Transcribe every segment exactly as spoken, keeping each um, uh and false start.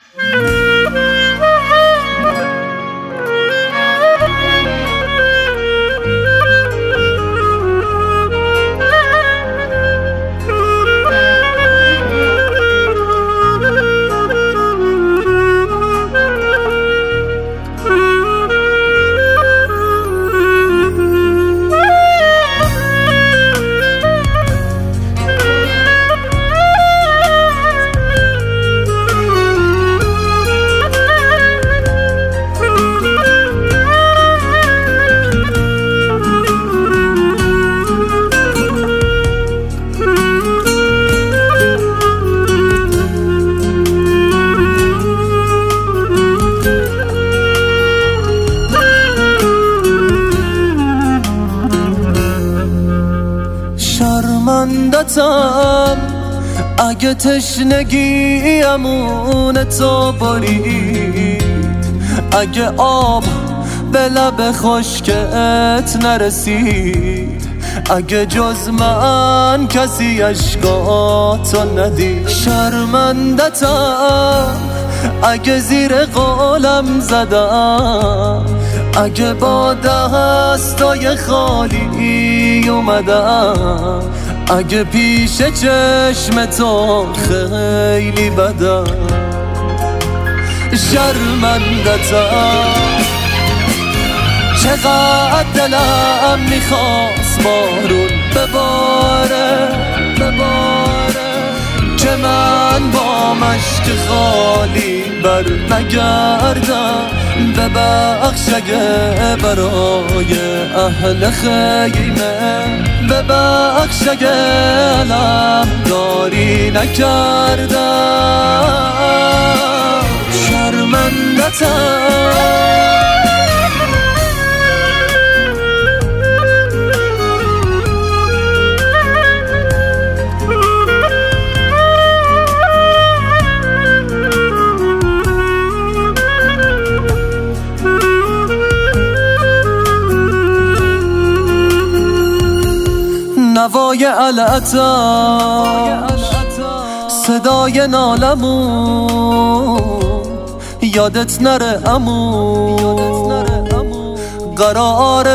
شرمندتم اگه تشنگی امون تو برید، اگه آب به لب خشکت نرسید، اگه جز من کسی عشقاتو ندید. شرمندتم اگه زیر قولم زدم، اگه با دستای خالی اومدم، اگه پیش چشم تو خیلی بدم. شرمندتم چقدر دلم میخواست بارون بباره بباره، که من با مشک خالی بر نگردم. ببخش اگه برای اهل خیمه، ببخش اگه علم داری نکردم. شرمندتم نوای علتم، صدای نالمون، یادت نره امون، قرار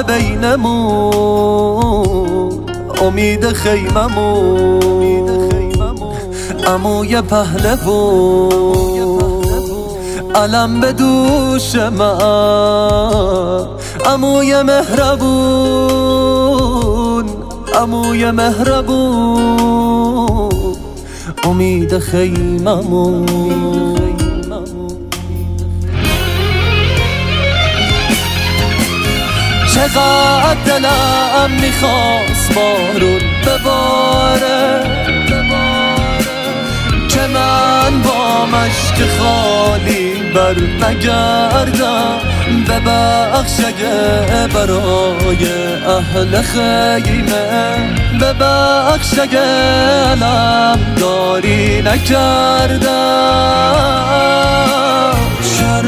بینمون، امید خیممون، عموی پهلوون، علم به دوش من، عموی مهربون، عموی مهربون، امید خیممون. چقدر دلم میخواست بارون بباره بباره، که من با مشک خالی بر نگردم. ببخش اگه برای اهل خیمه، ببخش اگه علم داری نکردم.